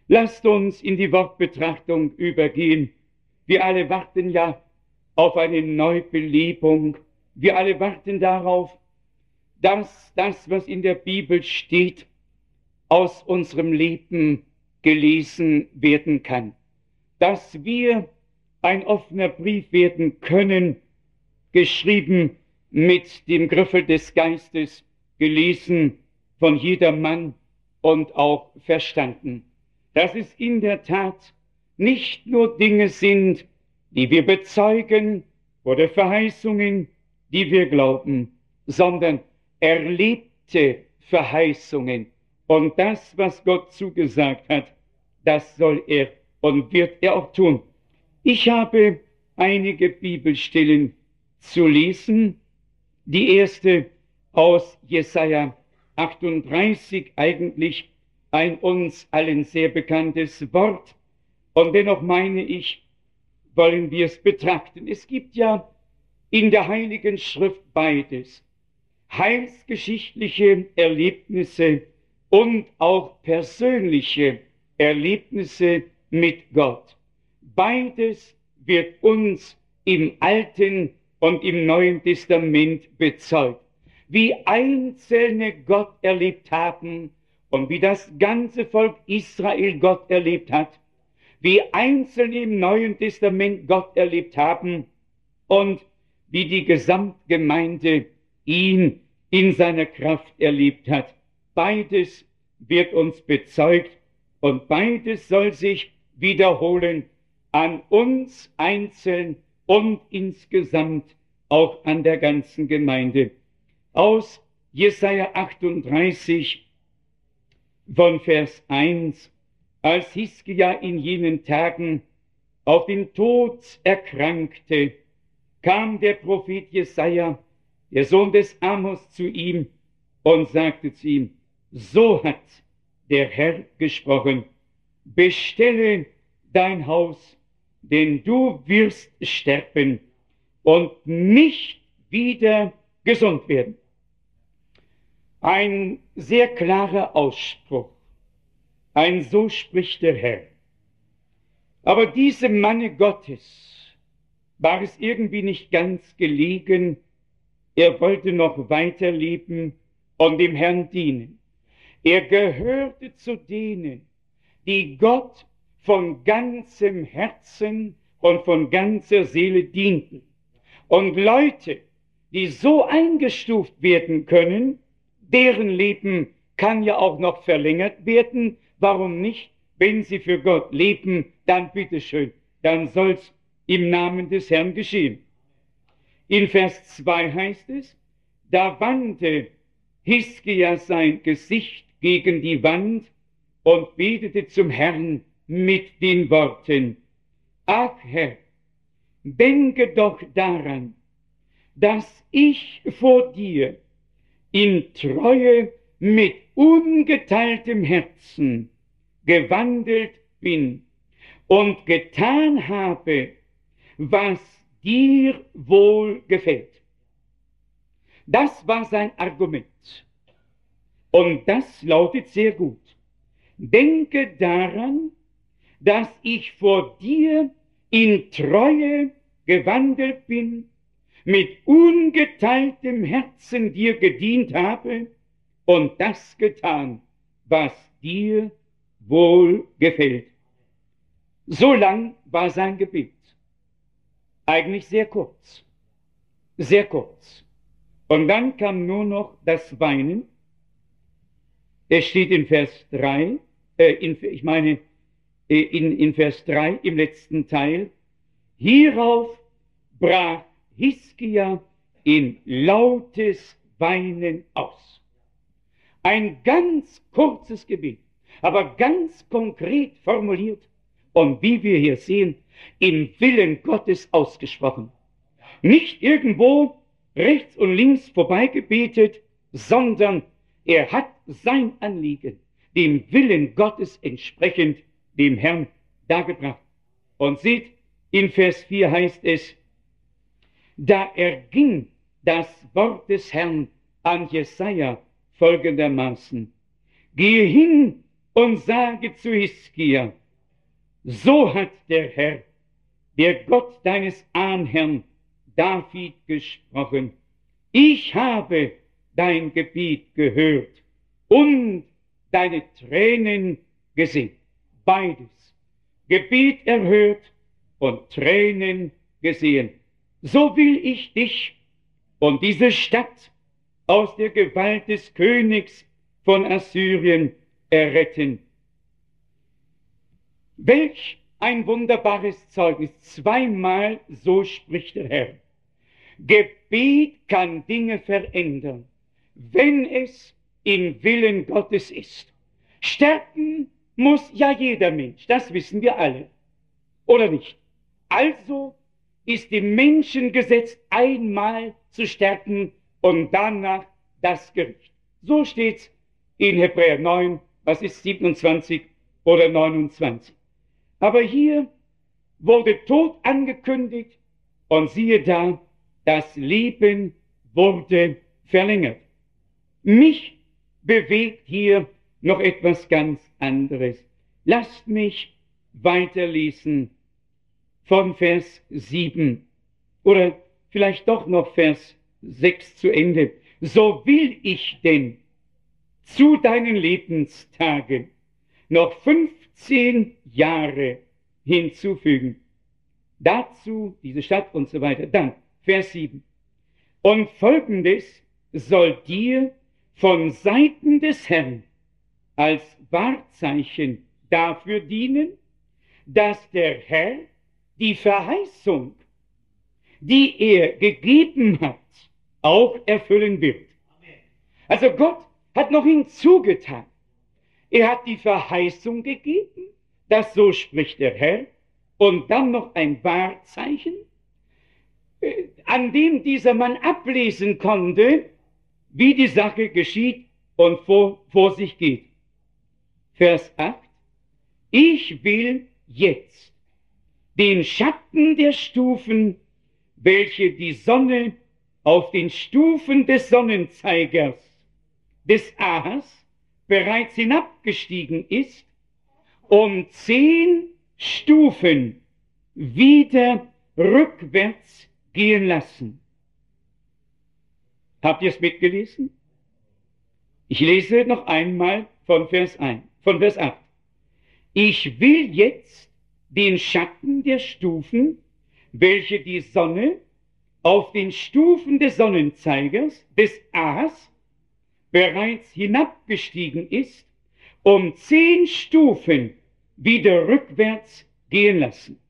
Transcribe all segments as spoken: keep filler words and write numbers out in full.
Lasst uns in die Wortbetrachtung übergehen. Wir alle warten ja auf eine Neubelebung. Wir alle warten darauf, dass das, was in der Bibel steht, aus unserem Leben gelesen werden kann. Dass wir ein offener Brief werden können, geschrieben mit dem Griffel des Geistes, gelesen von jedermann und auch verstanden. Dass es in der Tat nicht nur Dinge sind, die wir bezeugen oder Verheißungen, die wir glauben, sondern erlebte Verheißungen. Und das, was Gott zugesagt hat, das soll er und wird er auch tun. Ich habe einige Bibelstellen zu lesen. Die erste aus Jesaja achtunddreißig, eigentlich ein uns allen sehr bekanntes Wort. Und dennoch meine ich, wollen wir es betrachten. Es gibt ja in der Heiligen Schrift beides. Heilsgeschichtliche Erlebnisse und auch persönliche Erlebnisse mit Gott. Beides wird uns im Alten und im Neuen Testament bezeugt. Wie Einzelne Gott erlebt haben und wie das ganze Volk Israel Gott erlebt hat, wie Einzelne im Neuen Testament Gott erlebt haben und wie die Gesamtgemeinde ihn in seiner Kraft erlebt hat. Beides wird uns bezeugt und beides soll sich wiederholen an uns einzeln und insgesamt auch an der ganzen Gemeinde. Aus Jesaja achtunddreißig von Vers eins, als Hiskia in jenen Tagen auf den Tod erkrankte, kam der Prophet Jesaja, der Sohn des Amos, zu ihm und sagte zu ihm: So hat der Herr gesprochen, bestelle dein Haus, denn du wirst sterben und nicht wieder gesund werden. Ein sehr klarer Ausspruch. Ein so spricht der Herr. Aber diesem Manne Gottes war es irgendwie nicht ganz gelegen. Er wollte noch weiterleben und dem Herrn dienen. Er gehörte zu denen, die Gott von ganzem Herzen und von ganzer Seele dienten. Und Leute, die so eingestuft werden können, deren Leben kann ja auch noch verlängert werden. Warum nicht? Wenn sie für Gott leben, dann bitteschön, dann soll's im Namen des Herrn geschehen. In Vers zwei heißt es, da wandte Hiskia sein Gesicht gegen die Wand und betete zum Herrn mit den Worten: Ach Herr, denke doch daran, dass ich vor dir in Treue mit ungeteiltem Herzen gewandelt bin und getan habe, was dir wohl gefällt. Das war sein Argument. Und das lautet sehr gut. Denke daran, dass ich vor dir in Treue gewandelt bin, mit ungeteiltem Herzen dir gedient habe und das getan, was dir wohl gefällt. So lang war sein Gebet. Eigentlich sehr kurz. Sehr kurz. Und dann kam nur noch das Weinen. Es steht in Vers drei, äh, in, ich meine, äh, in, in Vers drei im letzten Teil: Hierauf brach Hiskia in lautes Weinen aus. Ein ganz kurzes Gebet, aber ganz konkret formuliert und wie wir hier sehen, im Willen Gottes ausgesprochen. Nicht irgendwo rechts und links vorbeigebetet, sondern er hat sein Anliegen dem Willen Gottes entsprechend dem Herrn dargebracht. Und seht, in Vers vier heißt es, da erging das Wort des Herrn an Jesaja folgendermaßen: Gehe hin und sage zu Hiskia, so hat der Herr, der Gott deines Ahnherrn David gesprochen. Ich habe dein Gebet gehört und deine Tränen gesehen. Beides. Gebet erhört und Tränen gesehen. So will ich dich und diese Stadt aus der Gewalt des Königs von Assyrien erretten. Welch ein wunderbares Zeugnis. Zweimal so spricht der Herr. Gebet kann Dinge verändern, wenn es im Willen Gottes ist. Sterben muss ja jeder Mensch, das wissen wir alle, oder nicht? Also ist dem Menschen gesetzt, einmal zu sterben und danach das Gericht. So steht's in Hebräer neun, was ist siebenundzwanzig oder neunundzwanzig. Aber hier wurde Tod angekündigt und siehe da, das Leben wurde verlängert. Mich bewegt hier noch etwas ganz anderes. Lasst mich weiterlesen von Vers sieben oder vielleicht doch noch Vers sechs zu Ende. So will ich denn zu deinen Lebenstagen noch fünfzehn Jahre hinzufügen. Dazu diese Stadt und so weiter. Dann Vers sieben. Und Folgendes soll dir von Seiten des Herrn als Wahrzeichen dafür dienen, dass der Herr die Verheißung, die er gegeben hat, auch erfüllen wird. Also Gott hat noch hinzugetan. Er hat die Verheißung gegeben, dass so spricht der Herr, und dann noch ein Wahrzeichen, an dem dieser Mann ablesen konnte, wie die Sache geschieht und vor, vor sich geht. Vers acht. Ich will jetzt den Schatten der Stufen, welche die Sonne auf den Stufen des Sonnenzeigers des Ahas bereits hinabgestiegen ist, um zehn Stufen wieder rückwärts gehen lassen. Habt ihr es mitgelesen? Ich lese noch einmal von Vers eins, von Vers acht. Ich will jetzt den Schatten der Stufen, welche die Sonne auf den Stufen des Sonnenzeigers des Ahas bereits hinabgestiegen ist, um zehn Stufen wieder rückwärts gehen lassen.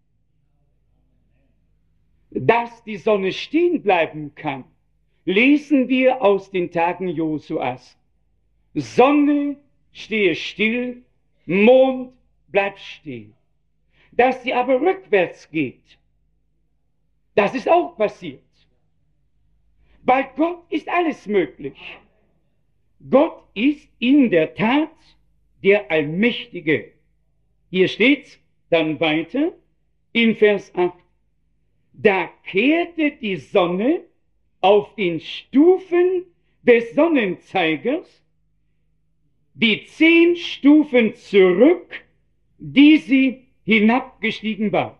Dass die Sonne stehen bleiben kann, lesen wir aus den Tagen Josuas. Sonne stehe still, Mond bleibt stehen. Dass sie aber rückwärts geht, das ist auch passiert. Bei Gott ist alles möglich. Gott ist in der Tat der Allmächtige. Hier steht's dann weiter in Vers acht. Da kehrte die Sonne auf den Stufen des Sonnenzeigers die zehn Stufen zurück, die sie hinabgestiegen war.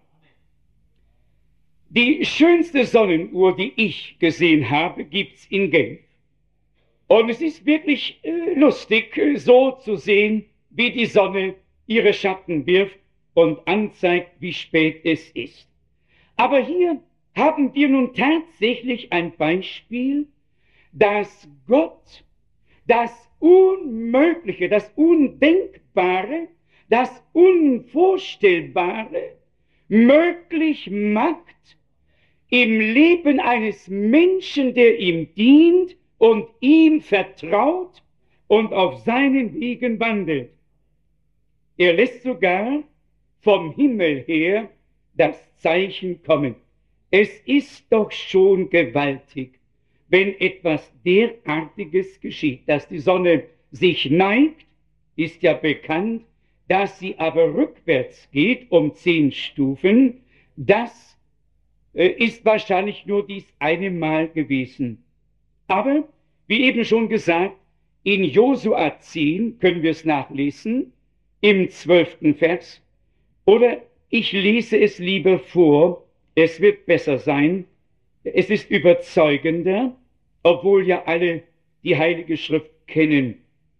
Die schönste Sonnenuhr, die ich gesehen habe, gibt's in Genf. Und es ist wirklich äh, lustig, äh, so zu sehen, wie die Sonne ihre Schatten wirft und anzeigt, wie spät es ist. Aber hier haben wir nun tatsächlich ein Beispiel, dass Gott das Unmögliche, das Undenkbare, das Unvorstellbare möglich macht im Leben eines Menschen, der ihm dient und ihm vertraut und auf seinen Wegen wandelt. Er lässt sogar vom Himmel her das Zeichen kommen. Es ist doch schon gewaltig, wenn etwas derartiges geschieht, dass die Sonne sich neigt, ist ja bekannt, dass sie aber rückwärts geht um zehn Stufen. Das äh, ist wahrscheinlich nur dies eine Mal gewesen. Aber, wie eben schon gesagt, in Josua zehn können wir es nachlesen, im zwölften Vers. Oder ich lese es lieber vor, es wird besser sein. Es ist überzeugender, obwohl ja alle die Heilige Schrift kennen.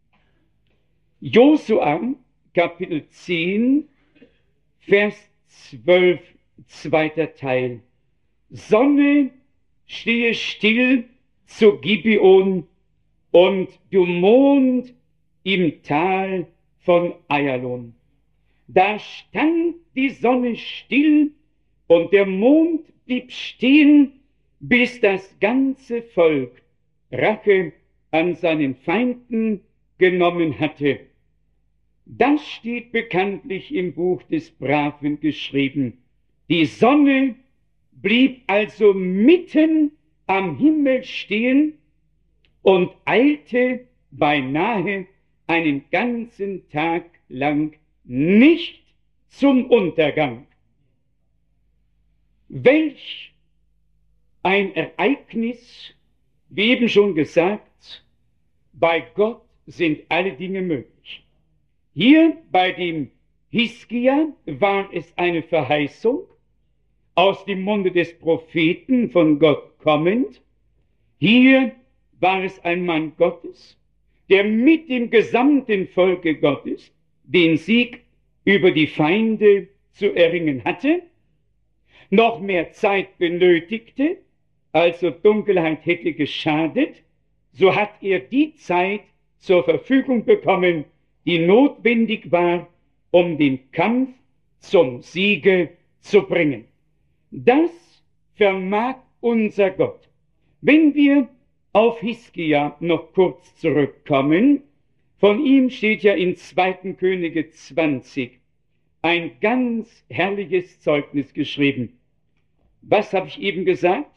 Josua, Kapitel zehn, Vers zwölf, zweiter Teil. Sonne, stehe still zu Gibeon und du Mond im Tal von Ayalon. Da stand die Sonne still und der Mond blieb stehen, bis das ganze Volk Rache an seinen Feinden genommen hatte. Das steht bekanntlich im Buch des Braven geschrieben. Die Sonne blieb also mitten am Himmel stehen und eilte beinahe einen ganzen Tag lang nicht zum Untergang. Welch ein Ereignis, wie eben schon gesagt, bei Gott sind alle Dinge möglich. Hier bei dem Hiskia war es eine Verheißung, aus dem Munde des Propheten von Gott kommend. Hier war es ein Mann Gottes, der mit dem gesamten Volke Gottes den Sieg über die Feinde zu erringen hatte, noch mehr Zeit benötigte, also Dunkelheit hätte geschadet, so hat er die Zeit zur Verfügung bekommen, die notwendig war, um den Kampf zum Siege zu bringen. Das vermag unser Gott. Wenn wir auf Hiskia noch kurz zurückkommen, von ihm steht ja in zweiten Könige zwanzig ein ganz herrliches Zeugnis geschrieben. Was habe ich eben gesagt?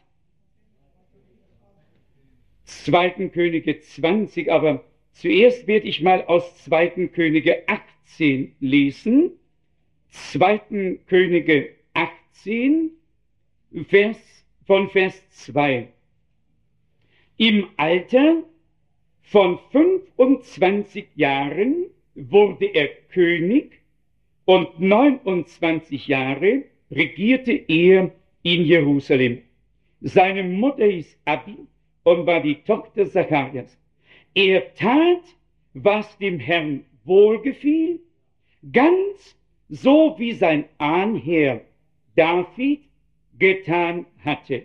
zweiten Könige zwanzig, aber zuerst werde ich mal aus zweiten Könige achtzehn lesen. zweiten Könige achtzehn, Vers, von Vers zwei. Im Alter von fünfundzwanzig Jahren wurde er König und neunundzwanzig Jahre regierte er in Jerusalem. Seine Mutter hieß Abi und war die Tochter Zacharias. Er tat, was dem Herrn wohlgefiel, ganz so wie sein Ahnherr David getan hatte.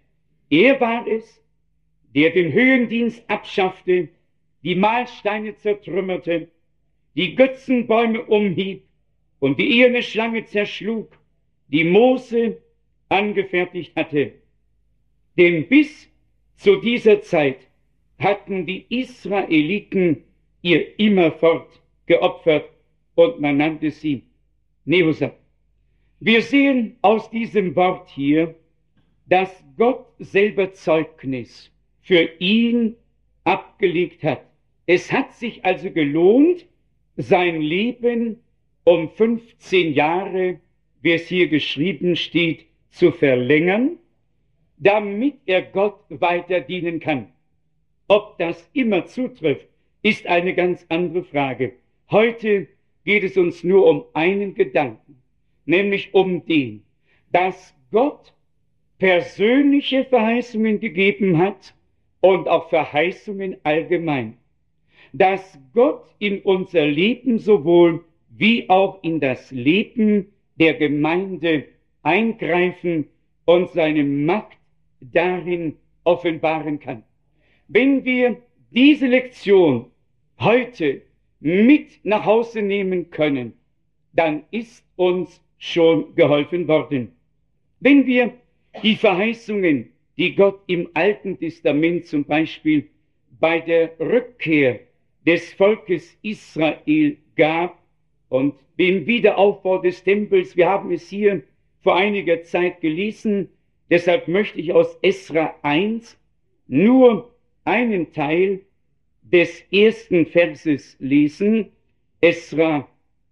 Er war es, der den Höhendienst abschaffte, die Mahlsteine zertrümmerte, die Götzenbäume umhieb und die eherne Schlange zerschlug, die Mose angefertigt hatte. Denn bis zu dieser Zeit hatten die Israeliten ihr immerfort geopfert und man nannte sie Nehushtan. Wir sehen aus diesem Wort hier, dass Gott selber Zeugnis für ihn abgelegt hat. Es hat sich also gelohnt, sein Leben um fünfzehn Jahre, wie es hier geschrieben steht, zu verlängern, damit er Gott weiter dienen kann. Ob das immer zutrifft, ist eine ganz andere Frage. Heute geht es uns nur um einen Gedanken, nämlich um den, dass Gott persönliche Verheißungen gegeben hat und auch Verheißungen allgemein. Dass Gott in unser Leben sowohl wie auch in das Leben der Gemeinde eingreifen und seine Macht darin offenbaren kann. Wenn wir diese Lektion heute mit nach Hause nehmen können, dann ist uns schon geholfen worden. Wenn wir die Verheißungen, die Gott im Alten Testament zum Beispiel bei der Rückkehr des Volkes Israel gab und den Wiederaufbau des Tempels, wir haben es hier vor einiger Zeit gelesen, deshalb möchte ich aus Esra eins nur einen Teil des ersten Verses lesen. Esra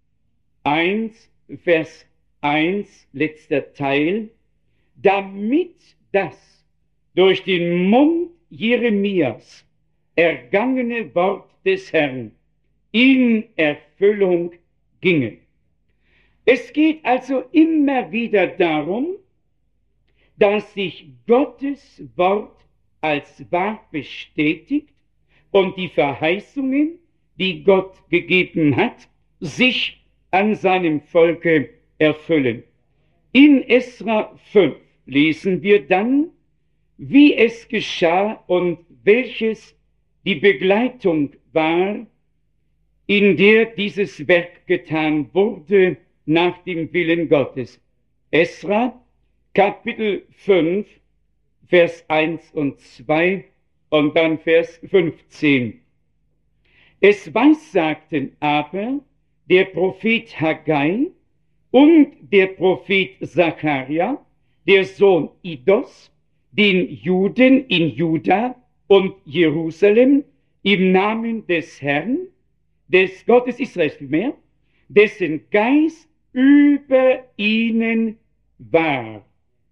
eins, Vers eins, letzter Teil. Damit das durch den Mund Jeremias ergangene Wort des Herrn in Erfüllung ginge. Es geht also immer wieder darum, dass sich Gottes Wort als wahr bestätigt und die Verheißungen, die Gott gegeben hat, sich an seinem Volke erfüllen. In Esra fünf lesen wir dann, wie es geschah und welches die Begleitung war, in der dieses Werk getan wurde nach dem Willen Gottes. Esra, Kapitel fünf, Vers eins und zwei und dann Vers fünfzehn. Es weissagten aber der Prophet Haggai und der Prophet Zacharia, der Sohn Idos, den Juden in Juda und Jerusalem im Namen des Herrn, des Gottes Israels vielmehr, dessen Geist über ihnen war.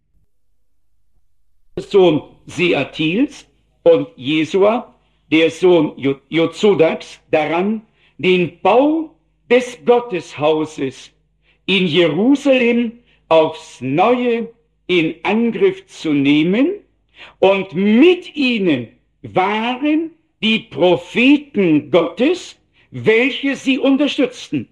Der Sohn Seatils und Jesua, der Sohn Jozadaks, daran, den Bau des Gotteshauses in Jerusalem aufs Neue in Angriff zu nehmen, und mit ihnen waren die Propheten Gottes, welche sie unterstützten.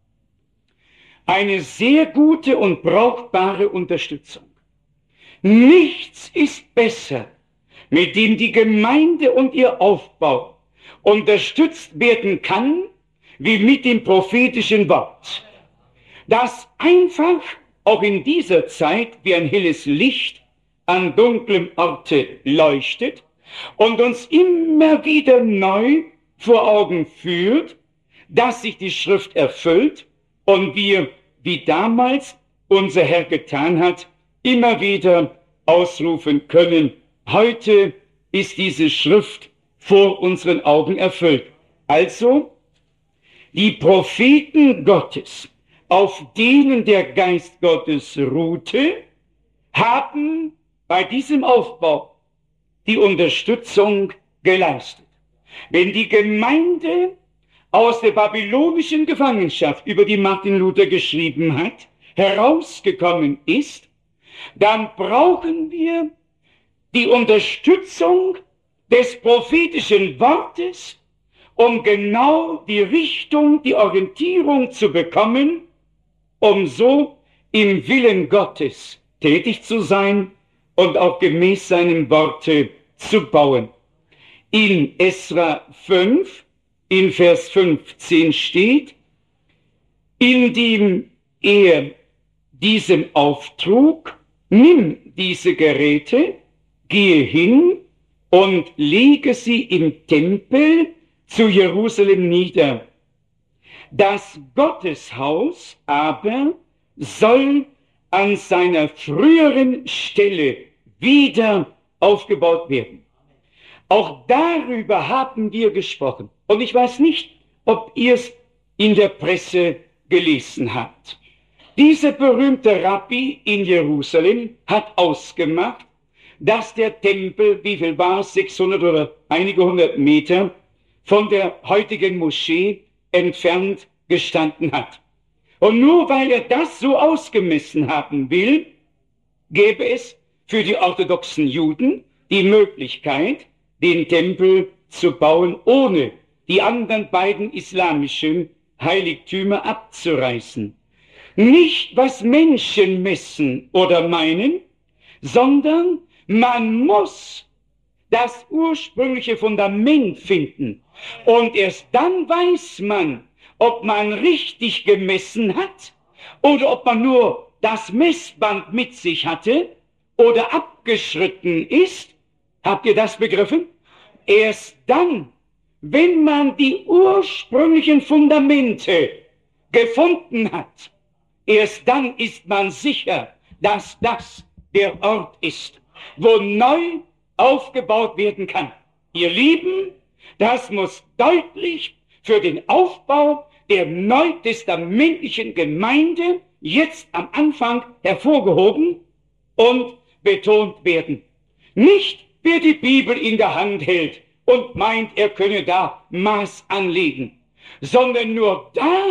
Eine sehr gute und brauchbare Unterstützung. Nichts ist besser, mit dem die Gemeinde und ihr Aufbau unterstützt werden kann, wie mit dem prophetischen Wort, das einfach auch in dieser Zeit wie ein helles Licht an dunklem Orte leuchtet und uns immer wieder neu vor Augen führt, dass sich die Schrift erfüllt und wir, wie damals unser Herr getan hat, immer wieder ausrufen können: Heute ist diese Schrift vor unseren Augen erfüllt. Also, die Propheten Gottes, auf denen der Geist Gottes ruhte, haben bei diesem Aufbau die Unterstützung geleistet. Wenn die Gemeinde aus der babylonischen Gefangenschaft, über die Martin Luther geschrieben hat, herausgekommen ist, dann brauchen wir die Unterstützung des prophetischen Wortes, um genau die Richtung, die Orientierung zu bekommen, um so im Willen Gottes tätig zu sein und auch gemäß seinem Worte zu bauen. In Esra fünf, in Vers fünfzehn steht, indem er diesem auftrug: Nimm diese Geräte, gehe hin und lege sie im Tempel zu Jerusalem nieder. Das Gotteshaus aber soll an seiner früheren Stelle wieder aufgebaut werden. Auch darüber haben wir gesprochen. Und ich weiß nicht, ob ihr es in der Presse gelesen habt. Dieser berühmte Rabbi in Jerusalem hat ausgemacht, dass der Tempel, wie viel war es, sechshundert oder einige hundert Meter von der heutigen Moschee entfernt gestanden hat. Und nur weil er das so ausgemessen haben will, gäbe es für die orthodoxen Juden die Möglichkeit, den Tempel zu bauen, ohne die anderen beiden islamischen Heiligtümer abzureißen. Nicht, was Menschen messen oder meinen, sondern man muss das ursprüngliche Fundament finden. Und erst dann weiß man, ob man richtig gemessen hat oder ob man nur das Messband mit sich hatte oder abgeschritten ist. Habt ihr das begriffen? Erst dann, wenn man die ursprünglichen Fundamente gefunden hat, erst dann ist man sicher, dass das der Ort ist, wo neu aufgebaut werden kann. Ihr Lieben, das muss deutlich für den Aufbau der neutestamentlichen Gemeinde jetzt am Anfang hervorgehoben und betont werden. Nicht, wer die Bibel in der Hand hält und meint, er könne da Maß anlegen, sondern nur da,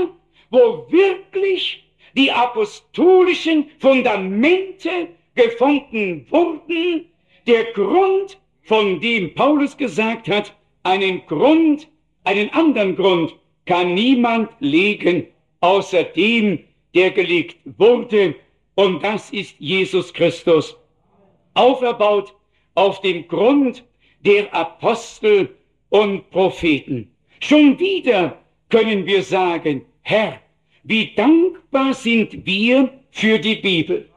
wo wirklich die apostolischen Fundamente gefunden wurden, der Grund, von dem Paulus gesagt hat, einen Grund, einen anderen Grund kann niemand legen, außer dem, der gelegt wurde, und das ist Jesus Christus, auferbaut auf dem Grund der Apostel und Propheten. Schon wieder können wir sagen, Herr, wie dankbar sind wir für die Bibel.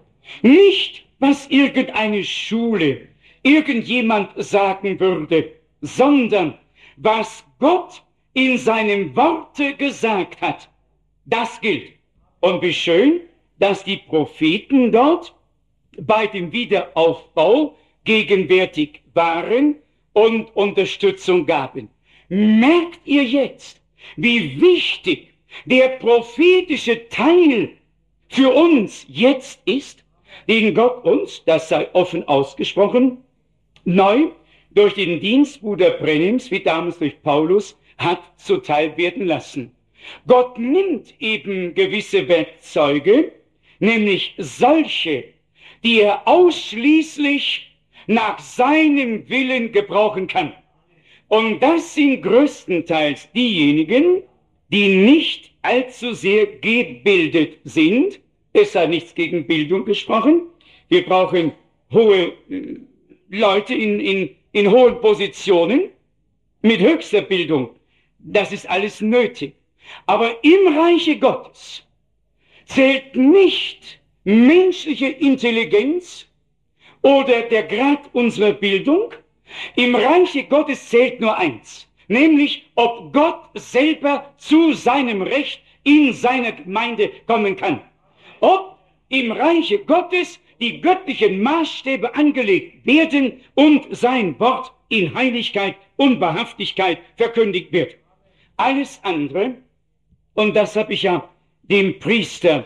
Nicht, was irgendeine Schule, irgendjemand sagen würde, sondern was Gott in seinem Worte gesagt hat, das gilt. Und wie schön, dass die Propheten dort bei dem Wiederaufbau gegenwärtig waren und Unterstützung gaben. Merkt ihr jetzt, wie wichtig der prophetische Teil für uns jetzt ist, den Gott uns, das sei offen ausgesprochen, neu durch den Dienst Bruder Brennims, wie damals durch Paulus, hat zuteil werden lassen. Gott nimmt eben gewisse Werkzeuge, nämlich solche, die er ausschließlich nach seinem Willen gebrauchen kann. Und das sind größtenteils diejenigen, die nicht allzu sehr gebildet sind. Es sei nichts gegen Bildung gesprochen. Wir brauchen hohe äh, Leute in, in, in hohen Positionen mit höchster Bildung. Das ist alles nötig. Aber im Reiche Gottes zählt nicht menschliche Intelligenz oder der Grad unserer Bildung. Im Reiche Gottes zählt nur eins, nämlich ob Gott selber zu seinem Recht in seiner Gemeinde kommen kann. Ob im Reiche Gottes die göttlichen Maßstäbe angelegt werden und sein Wort in Heiligkeit und Wahrhaftigkeit verkündigt wird. Alles andere, und das habe ich ja dem Priestergespräch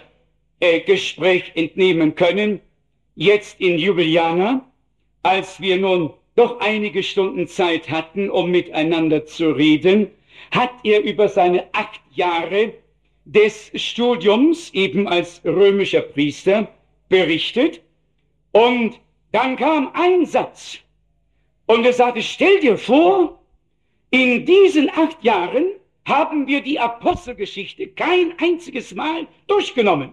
äh, entnehmen können, jetzt in Ljubljana, als wir nun doch einige Stunden Zeit hatten, um miteinander zu reden, hat er über seine acht Jahre des Studiums eben als römischer Priester berichtet. Und dann kam ein Satz und er sagte, stell dir vor, in diesen acht Jahren haben wir die Apostelgeschichte kein einziges Mal durchgenommen.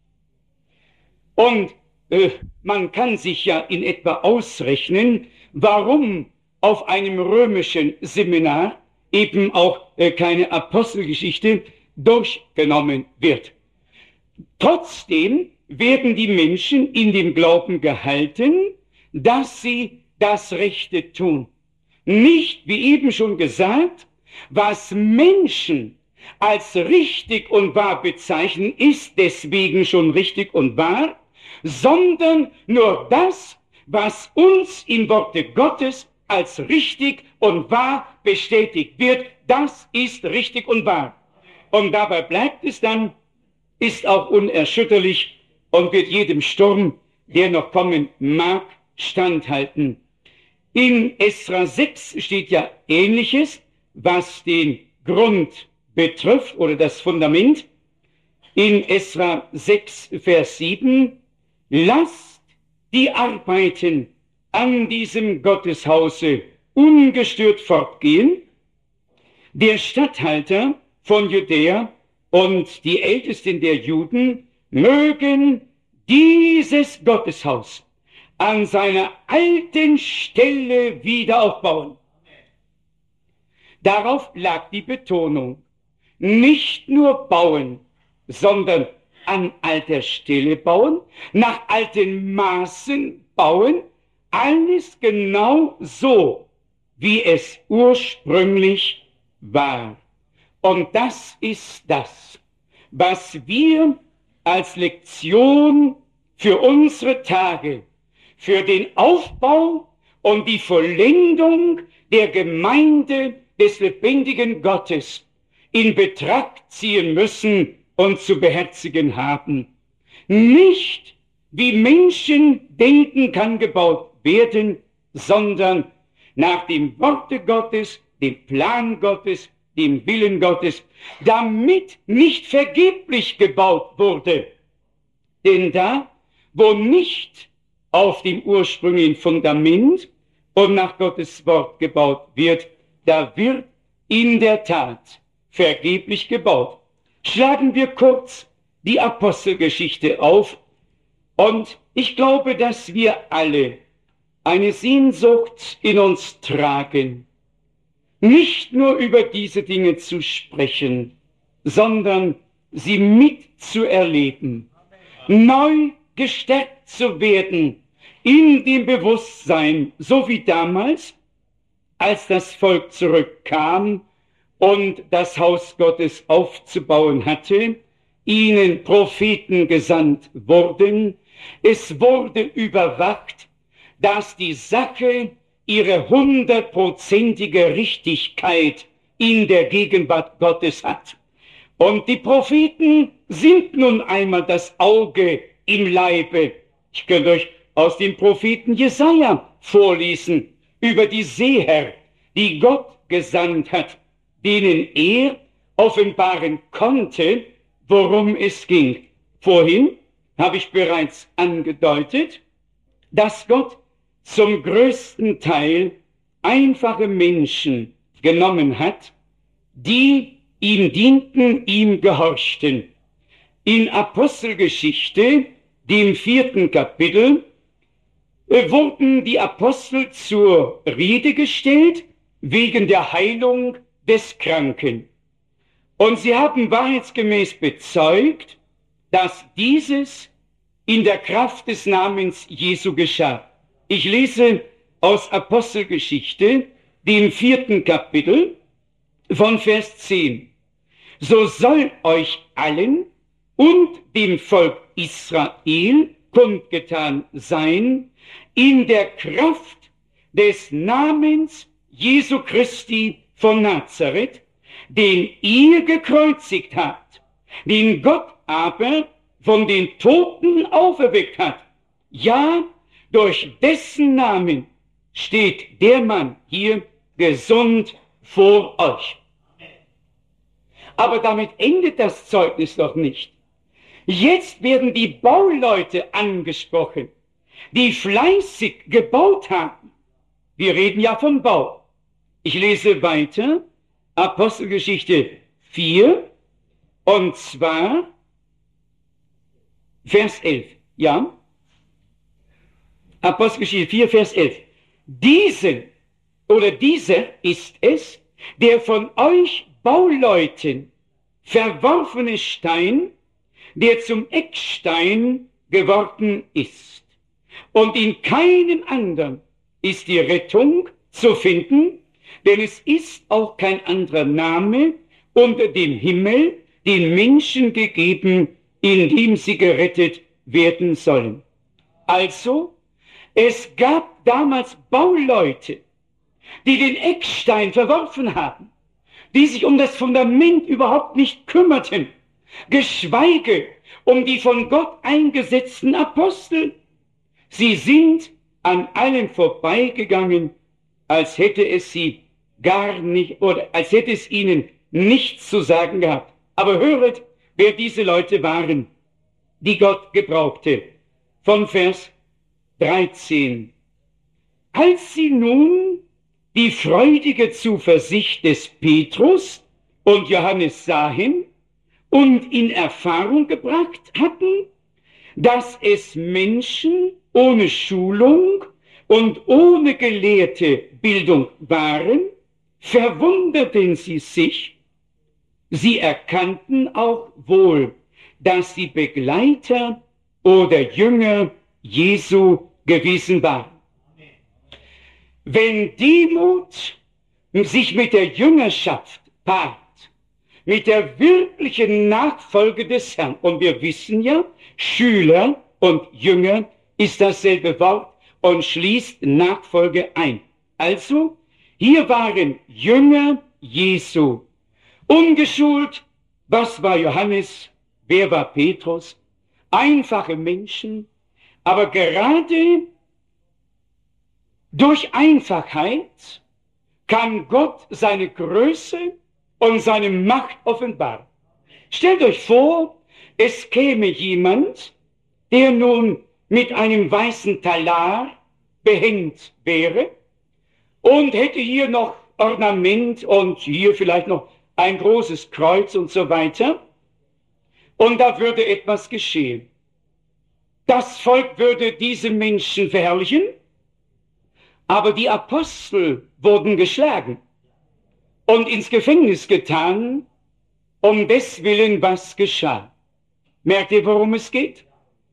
Und äh, man kann sich ja in etwa ausrechnen, warum auf einem römischen Seminar eben auch äh, keine Apostelgeschichte durchgenommen wird. Trotzdem werden die Menschen in dem Glauben gehalten, dass sie das Rechte tun. Nicht, wie eben schon gesagt, was Menschen als richtig und wahr bezeichnen, ist deswegen schon richtig und wahr, sondern nur das, was uns im Worte Gottes als richtig und wahr bestätigt wird, das ist richtig und wahr. Und dabei bleibt es dann, ist auch unerschütterlich und wird jedem Sturm, der noch kommen mag, standhalten. In Esra sechs steht ja Ähnliches, was den Grund betrifft oder das Fundament. In Esra sechs, Vers sieben, lasst die Arbeiten an diesem Gotteshause ungestört fortgehen. Der Statthalter von Judäa und die Ältesten der Juden mögen dieses Gotteshaus an seiner alten Stelle wieder aufbauen. Darauf lag die Betonung. Nicht nur bauen, sondern an alter Stelle bauen, nach alten Maßen bauen, alles genau so, wie es ursprünglich war. Und das ist das, was wir als Lektion für unsere Tage, für den Aufbau und die Vollendung der Gemeinde des lebendigen Gottes in Betracht ziehen müssen und zu beherzigen haben. Nicht, wie Menschen denken, kann gebaut werden, sondern nach dem Worte Gottes, dem Plan Gottes, dem Willen Gottes, damit nicht vergeblich gebaut wurde. Denn da, wo nicht auf dem ursprünglichen Fundament und nach Gottes Wort gebaut wird, da wird in der Tat vergeblich gebaut. Schlagen wir kurz die Apostelgeschichte auf, und ich glaube, dass wir alle eine Sehnsucht in uns tragen, nicht nur über diese Dinge zu sprechen, sondern sie mitzuerleben, neu gestärkt zu werden in dem Bewusstsein, so wie damals, als das Volk zurückkam und das Haus Gottes aufzubauen hatte, ihnen Propheten gesandt wurden. Es wurde überwacht, dass die Sache ihre hundertprozentige Richtigkeit in der Gegenwart Gottes hat. Und die Propheten sind nun einmal das Auge im Leibe. Ich könnte euch aus dem Propheten Jesaja vorlesen über die Seher, die Gott gesandt hat, denen er offenbaren konnte, worum es ging. Vorhin habe ich bereits angedeutet, dass Gott zum größten Teil einfache Menschen genommen hat, die ihm dienten, ihm gehorchten. In Apostelgeschichte, dem vierten Kapitel, wurden die Apostel zur Rede gestellt wegen der Heilung des Kranken. Und sie haben wahrheitsgemäß bezeugt, dass dieses in der Kraft des Namens Jesu geschah. Ich lese aus Apostelgeschichte, dem vierten Kapitel, von Vers zehn. So soll euch allen und dem Volk Israel kundgetan sein, in der Kraft des Namens Jesu Christi von Nazareth, den ihr gekreuzigt habt, den Gott aber von den Toten auferweckt hat. Ja, durch dessen Namen steht der Mann hier gesund vor euch. Aber damit endet das Zeugnis doch nicht. Jetzt werden die Bauleute angesprochen, die fleißig gebaut haben. Wir reden ja vom Bau. Ich lese weiter, Apostelgeschichte vier, und zwar Vers elf. Ja? Apostelgeschichte vier, Vers elf. Diesen oder dieser ist es, der von euch Bauleuten verworfene Stein, der zum Eckstein geworden ist. Und in keinem anderen ist die Rettung zu finden, denn es ist auch kein anderer Name unter dem Himmel den Menschen gegeben, in dem sie gerettet werden sollen. Also, es gab damals Bauleute, die den Eckstein verworfen haben, die sich um das Fundament überhaupt nicht kümmerten, geschweige um die von Gott eingesetzten Apostel. Sie sind an allen vorbeigegangen, als hätte es sie gar nicht, oder als hätte es ihnen nichts zu sagen gehabt. Aber höret, wer diese Leute waren, die Gott gebrauchte. Von Vers dreizehn. Als sie nun die freudige Zuversicht des Petrus und Johannes sahen und in Erfahrung gebracht hatten, dass es Menschen ohne Schulung und ohne gelehrte Bildung waren, verwunderten sie sich. Sie erkannten auch wohl, dass sie Begleiter oder Jünger Jesu gewesen waren. Wenn Demut sich mit der Jüngerschaft paart, mit der wirklichen Nachfolge des Herrn, und wir wissen ja, Schüler und Jünger ist dasselbe Wort und schließt Nachfolge ein. Also, hier waren Jünger Jesu. Ungeschult, was war Johannes, wer war Petrus? Einfache Menschen, aber gerade durch Einfachheit kann Gott seine Größe und seine Macht offenbaren. Stellt euch vor, es käme jemand, der nun mit einem weißen Talar behängt wäre und hätte hier noch Ornament und hier vielleicht noch ein großes Kreuz und so weiter. Und da würde etwas geschehen. Das Volk würde diesen Menschen verherrlichen, aber die Apostel wurden geschlagen und ins Gefängnis getan, um deswillen was geschah. Merkt ihr, worum es geht?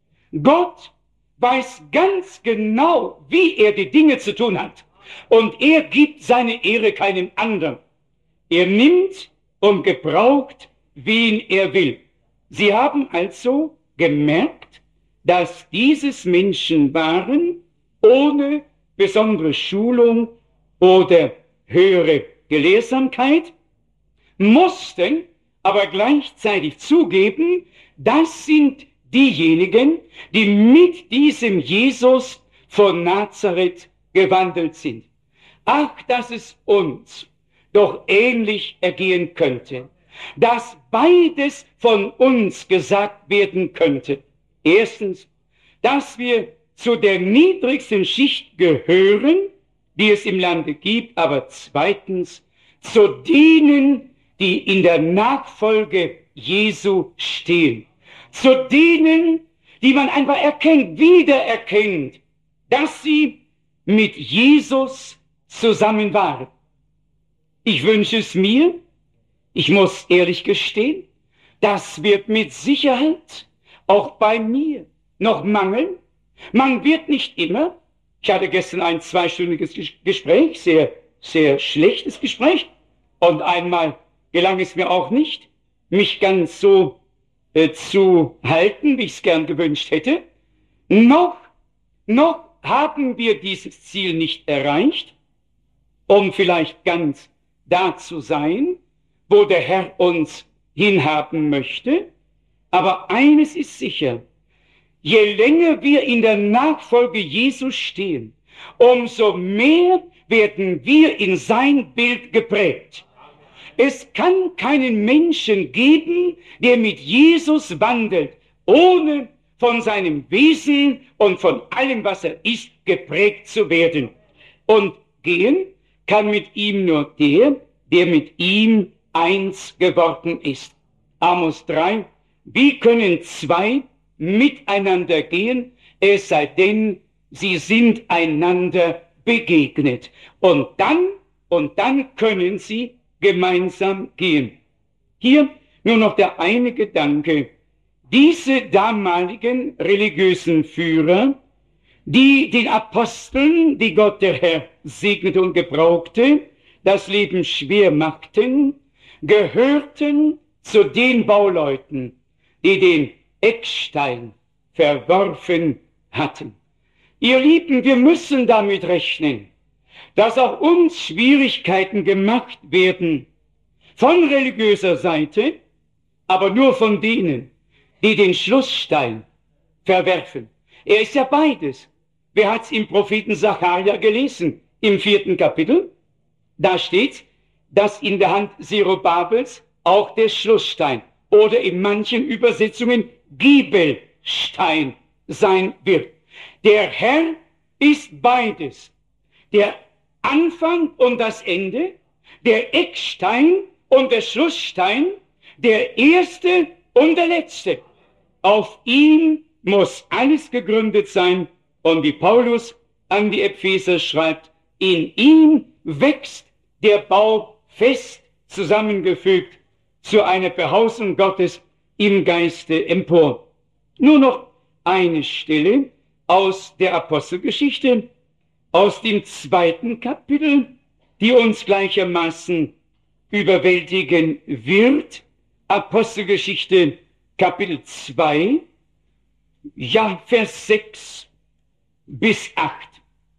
Gott weiß ganz genau, wie er die Dinge zu tun hat. Und er gibt seine Ehre keinem anderen. Er nimmt und gebraucht, wen er will. Sie haben also gemerkt, dass dieses Menschen waren ohne besondere Schulung oder höhere Gelehrsamkeit, mussten aber gleichzeitig zugeben, das sind diejenigen, die mit diesem Jesus von Nazareth gewandelt sind. Ach, dass es uns doch ähnlich ergehen könnte, dass beides von uns gesagt werden könnte. Erstens, dass wir zu der niedrigsten Schicht gehören, die es im Lande gibt, aber zweitens, zu denen, die in der Nachfolge Jesu stehen. Zu denen, die man einfach erkennt, wiedererkennt, dass sie mit Jesus zusammen waren. Ich wünsche es mir, ich muss ehrlich gestehen, das wird mit Sicherheit auch bei mir noch mangeln. Man wird nicht immer, ich hatte gestern ein zweistündiges Gespräch, sehr, sehr schlechtes Gespräch, und einmal gelang es mir auch nicht, mich ganz so äh, zu halten, wie ich es gern gewünscht hätte. Noch, noch haben wir dieses Ziel nicht erreicht, um vielleicht ganz da zu sein, wo der Herr uns hinhaben möchte. Aber eines ist sicher, je länger wir in der Nachfolge Jesus stehen, umso mehr werden wir in sein Bild geprägt. Es kann keinen Menschen geben, der mit Jesus wandelt, ohne von seinem Wesen und von allem, was er ist, geprägt zu werden. Und gehen kann mit ihm nur der, der mit ihm eins geworden ist. Amos drei, wie können zwei miteinander gehen, es sei denn, sie sind einander begegnet. Und dann, und dann können sie gemeinsam gehen. Hier nur noch der eine Gedanke. Diese damaligen religiösen Führer, die den Aposteln, die Gott der Herr segnete und gebrauchte, das Leben schwer machten, gehörten zu den Bauleuten, die den Eckstein verworfen hatten. Ihr Lieben, wir müssen damit rechnen, dass auch uns Schwierigkeiten gemacht werden von religiöser Seite, aber nur von denen, die den Schlussstein verwerfen. Er ist ja beides. Wer hat's im Propheten Sacharja gelesen? Im vierten Kapitel? Da steht, dass in der Hand Zerubabels auch der Schlussstein oder in manchen Übersetzungen Giebelstein sein wird. Der Herr ist beides. Der Anfang und das Ende, der Eckstein und der Schlussstein, der Erste und der Letzte. Auf ihm muss alles gegründet sein. Und wie Paulus an die Epheser schreibt, in ihm wächst der Bau fest zusammengefügt zu einer Behausung Gottes im Geiste empor. Nur noch eine Stelle aus der Apostelgeschichte, aus dem zweiten Kapitel, die uns gleichermaßen überwältigen wird. Apostelgeschichte Kapitel zwei, ja, Vers sechs bis acht.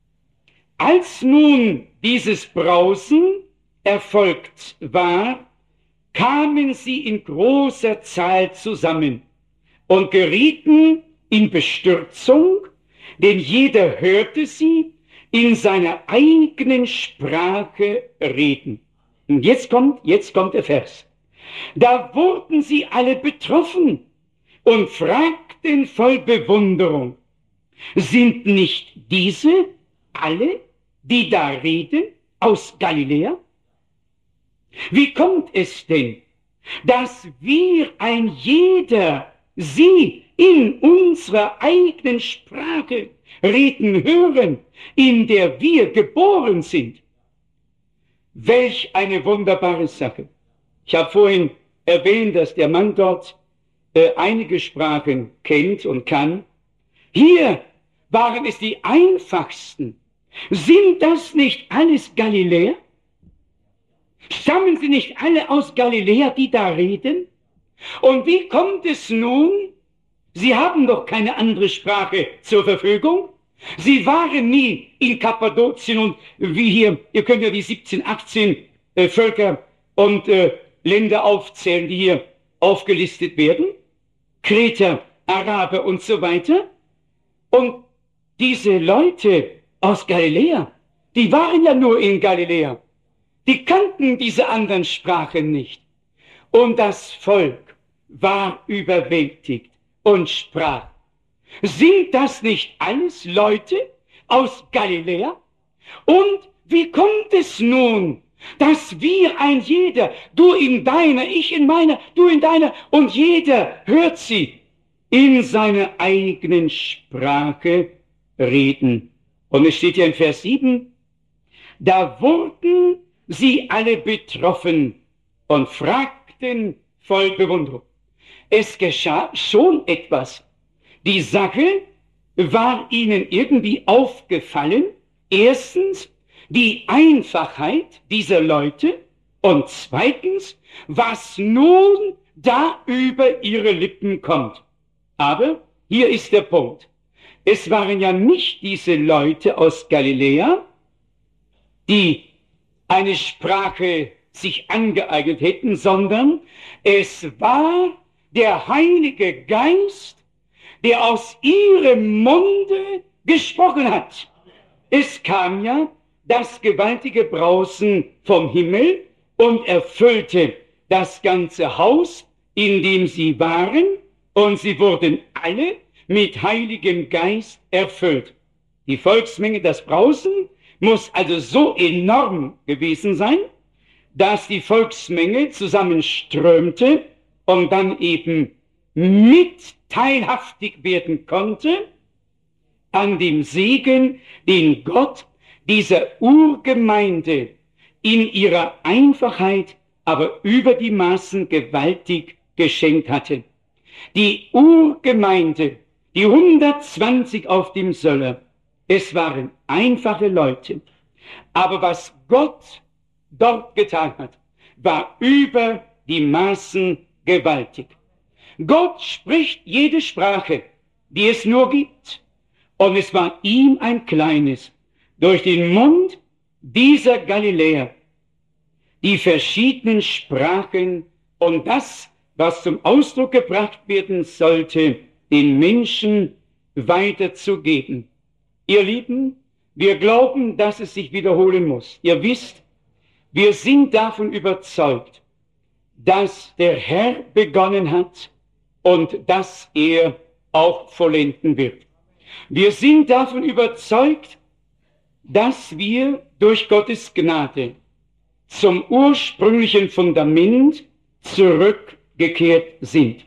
Als nun dieses Brausen erfolgt war, kamen sie in großer Zahl zusammen und gerieten in Bestürzung, denn jeder hörte sie in seiner eigenen Sprache reden. Und jetzt kommt, jetzt kommt der Vers. Da wurden sie alle betroffen und fragten voll Bewunderung, sind nicht diese alle, die da reden, aus Galiläa? Wie kommt es denn, dass wir ein jeder sie in unserer eigenen Sprache reden hören, in der wir geboren sind? Welch eine wunderbare Sache. Ich habe vorhin erwähnt, dass der Mann dort äh, einige Sprachen kennt und kann. Hier waren es die einfachsten. Sind das nicht alles Galiläer? Stammen sie nicht alle aus Galiläa, die da reden? Und wie kommt es nun? Sie haben doch keine andere Sprache zur Verfügung. Sie waren nie in Kappadokien und wie hier, ihr könnt ja die siebzehn, achtzehn äh, Völker und äh, Länder aufzählen, die hier aufgelistet werden. Kreter, Araber und so weiter. Und diese Leute aus Galiläa, die waren ja nur in Galiläa. Die kannten diese anderen Sprachen nicht. Und das Volk war überwältigt und sprach, sind das nicht alles Leute aus Galiläa? Und wie kommt es nun, dass wir ein jeder, du in deiner, ich in meiner, du in deiner, und jeder hört sie in seiner eigenen Sprache reden? Und es steht ja in Vers sieben, da wurden sie alle betroffen und fragten voll Bewunderung. Es geschah schon etwas. Die Sache war ihnen irgendwie aufgefallen. Erstens die Einfachheit dieser Leute und zweitens, was nun da über ihre Lippen kommt. Aber hier ist der Punkt. Es waren ja nicht diese Leute aus Galiläa, die eine Sprache sich angeeignet hätten, sondern es war der Heilige Geist, der aus ihrem Munde gesprochen hat. Es kam ja das gewaltige Brausen vom Himmel und erfüllte das ganze Haus, in dem sie waren, und sie wurden alle mit Heiligem Geist erfüllt. Die Volksmenge, das Brausen, muss also so enorm gewesen sein, dass die Volksmenge zusammenströmte und dann eben mit teilhaftig werden konnte an dem Segen, den Gott dieser Urgemeinde in ihrer Einfachheit, aber über die Maßen gewaltig geschenkt hatte. Die Urgemeinde, die hundertzwanzig auf dem Söller, es waren einfache Leute. Aber was Gott dort getan hat, war über die Maßen gewaltig. Gott spricht jede Sprache, die es nur gibt. Und es war ihm ein kleines, durch den Mund dieser Galiläer, die verschiedenen Sprachen und das, was zum Ausdruck gebracht werden sollte, den Menschen weiterzugeben. Ihr Lieben, wir glauben, dass es sich wiederholen muss. Ihr wisst, wir sind davon überzeugt, dass der Herr begonnen hat und dass er auch vollenden wird. Wir sind davon überzeugt, dass wir durch Gottes Gnade zum ursprünglichen Fundament zurückgekehrt sind.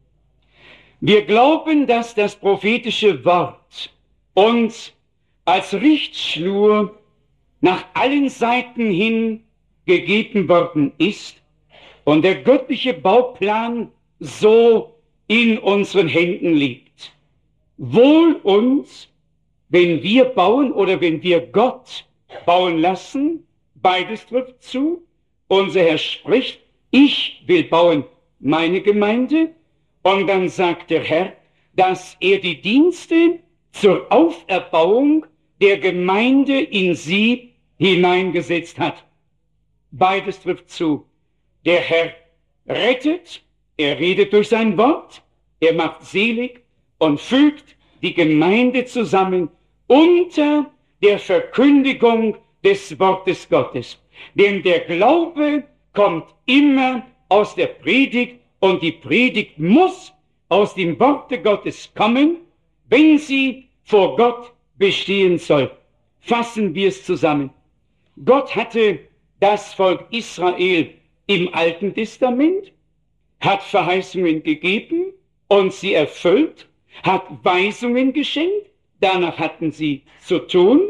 Wir glauben, dass das prophetische Wort uns als Richtschnur nach allen Seiten hin gegeben worden ist und der göttliche Bauplan so in unseren Händen liegt. Wohl uns, wenn wir bauen oder wenn wir Gott bauen lassen, beides trifft zu. Unser Herr spricht, ich will bauen meine Gemeinde, und dann sagt der Herr, dass er die Dienste zur Auferbauung der Gemeinde in sie hineingesetzt hat. Beides trifft zu. Der Herr rettet, er redet durch sein Wort, er macht selig und fügt die Gemeinde zusammen unter der Verkündigung des Wortes Gottes. Denn der Glaube kommt immer aus der Predigt und die Predigt muss aus dem Worte Gottes kommen, wenn sie vor Gott bestehen soll. Fassen wir es zusammen. Gott hatte das Volk Israel im Alten Testament, hat Verheißungen gegeben und sie erfüllt, hat Weisungen geschenkt, danach hatten sie zu tun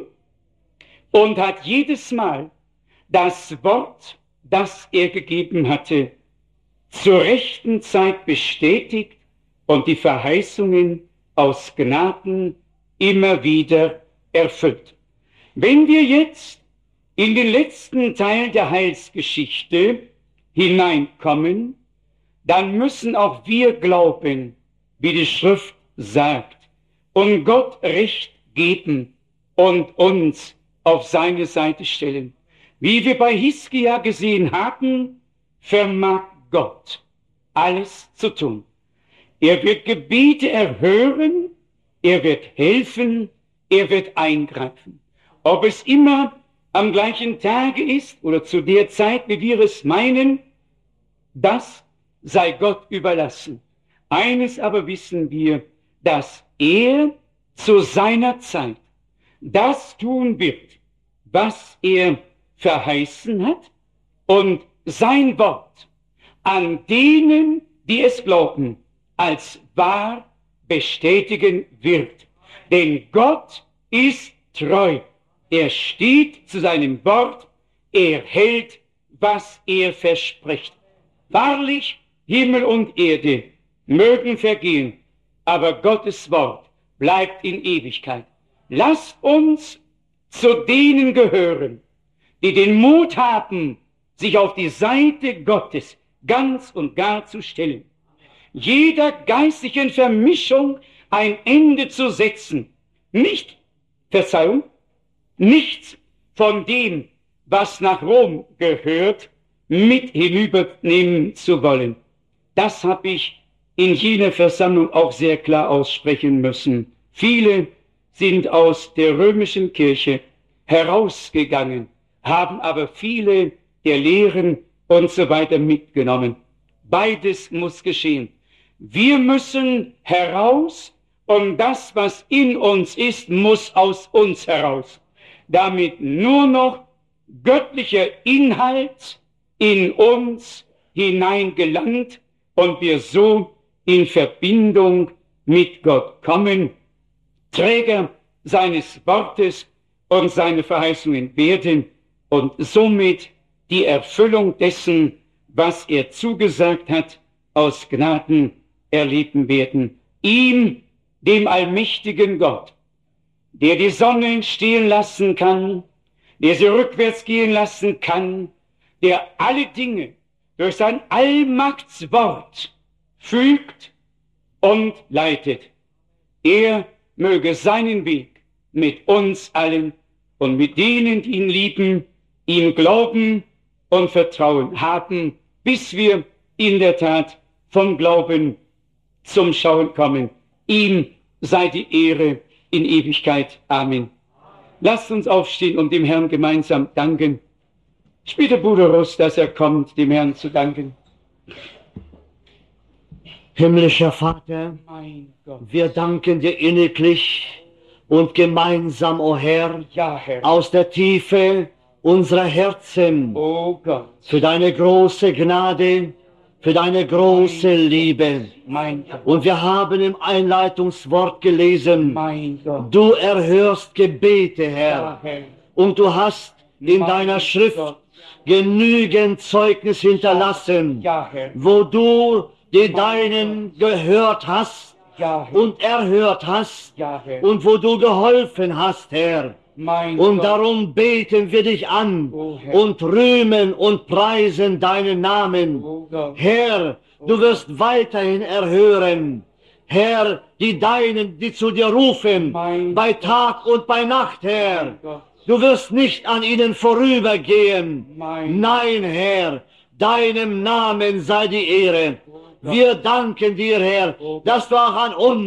und hat jedes Mal das Wort, das er gegeben hatte, zur rechten Zeit bestätigt und die Verheißungen aus Gnaden immer wieder erfüllt. Wenn wir jetzt in den letzten Teil der Heilsgeschichte hineinkommen, dann müssen auch wir glauben, wie die Schrift sagt, und Gott Recht geben und uns auf seine Seite stellen. Wie wir bei Hiskia gesehen haben, vermag Gott alles zu tun. Er wird Gebete erhören, er wird helfen, er wird eingreifen. Ob es immer am gleichen Tage ist oder zu der Zeit, wie wir es meinen, das sei Gott überlassen. Eines aber wissen wir, dass er zu seiner Zeit das tun wird, was er verheißen hat und sein Wort an denen, die es glauben, als wahr bestätigen wird. Denn Gott ist treu. Er steht zu seinem Wort, er hält, was er verspricht. Wahrlich, Himmel und Erde mögen vergehen, aber Gottes Wort bleibt in Ewigkeit. Lasst uns zu denen gehören, die den Mut haben, sich auf die Seite Gottes ganz und gar zu stellen, jeder geistlichen Vermischung ein Ende zu setzen, nicht, Verzeihung, nichts von dem, was nach Rom gehört, mit hinübernehmen zu wollen. Das habe ich in jener Versammlung auch sehr klar aussprechen müssen. Viele sind aus der römischen Kirche herausgegangen, haben aber viele der Lehren und so weiter mitgenommen. Beides muss geschehen. Wir müssen heraus und das, was in uns ist, muss aus uns heraus. Damit nur noch göttlicher Inhalt in uns hineingelangt und wir so in Verbindung mit Gott kommen, Träger seines Wortes und seine Verheißungen werden und somit die Erfüllung dessen, was er zugesagt hat, aus Gnaden erleben werden. Ihm, dem allmächtigen Gott, der die Sonne entstehen lassen kann, der sie rückwärts gehen lassen kann, der alle Dinge durch sein Allmachtswort fügt und leitet. Er möge seinen Weg mit uns allen und mit denen, die ihn lieben, ihm glauben und Vertrauen haben, bis wir in der Tat vom Glauben zum Schauen kommen. Ihm sei die Ehre in Ewigkeit. Amen. Lasst uns aufstehen und dem Herrn gemeinsam danken. Ich bitte Bruder Russ, dass er kommt, dem Herrn zu danken. Himmlischer Vater, Mein Gott. wir danken dir inniglich und gemeinsam, o Herr, Ja, Herr. aus der Tiefe unserer Herzen Oh Gott. für deine große Gnade, für deine große Liebe. Mein Gott. Und wir haben im Einleitungswort gelesen, Mein Gott. du erhörst Gebete, Herr, Ja, Herr. und du hast in Mein deiner Schrift Gott. genügend Zeugnis hinterlassen, Ja, Herr. wo du die Deinen gehört hast Ja, Herr. und erhört hast Ja, Herr. und wo du geholfen hast, Herr. Mein Und Gott. darum beten wir dich an Oh, Herr. und rühmen und preisen deinen Namen. Oh Gott. Herr, du wirst weiterhin erhören. Herr, die Deinen, die zu dir rufen, Mein bei Tag und bei Nacht, Herr. Mein Gott. Du wirst nicht an ihnen vorübergehen. Mein Nein, Herr, deinem Namen sei die Ehre. Wir danken dir, Herr, dass du auch an uns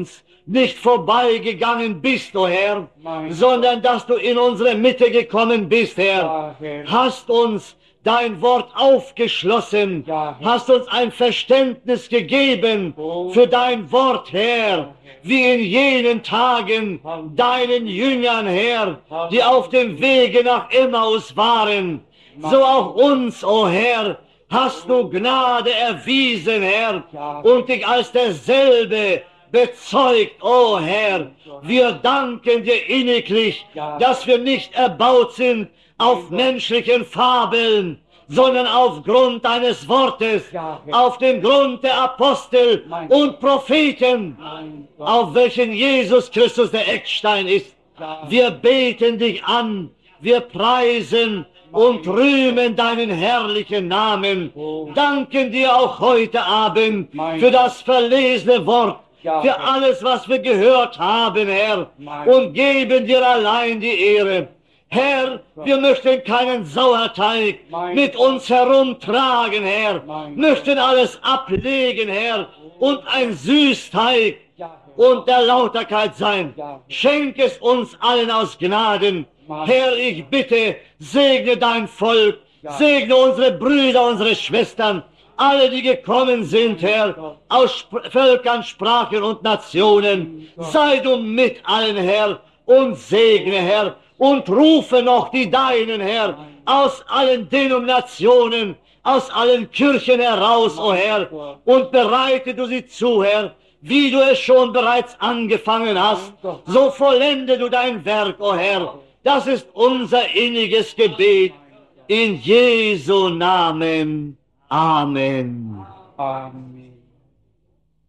nicht vorbeigegangen bist, o Herr, Mein sondern dass du in unsere Mitte gekommen bist, Herr. Ja, Herr. Hast uns dein Wort aufgeschlossen, Ja, Herr. hast uns ein Verständnis gegeben Oh. für dein Wort, Herr, wie in jenen Tagen deinen Jüngern, Herr, die auf dem Wege nach Emmaus waren. So auch uns, o Herr, hast du Gnade erwiesen, Herr, und dich als derselbe bezeugt, o Herr. Wir danken dir inniglich, dass wir nicht erbaut sind auf menschlichen Fabeln, sondern aufgrund deines Wortes, auf dem Grund der Apostel und Propheten, Mein Gott. auf welchen Jesus Christus der Eckstein ist. Wir beten dich an, wir preisen und rühmen deinen herrlichen Namen. Danken dir auch heute Abend für das verlesene Wort, für alles, was wir gehört haben, Herr, und geben dir allein die Ehre. Herr, wir möchten keinen Sauerteig mit uns herumtragen, Herr, möchten alles ablegen, Herr, und ein Süßteig und der Lauterkeit sein. Schenk es uns allen aus Gnaden. Herr, ich bitte, segne dein Volk, segne unsere Brüder, unsere Schwestern, alle, die gekommen sind, Herr, aus Sp- Völkern, Sprachen und Nationen. Sei du mit allen, Herr, und segne, Herr, und rufe noch die Deinen, Herr, aus allen Denominationen, aus allen Kirchen heraus, o Herr, und bereite du sie zu, Herr, wie du es schon bereits angefangen hast, so vollende du dein Werk, o Herr. Das ist unser inniges Gebet, in Jesu Namen. Amen. Amen.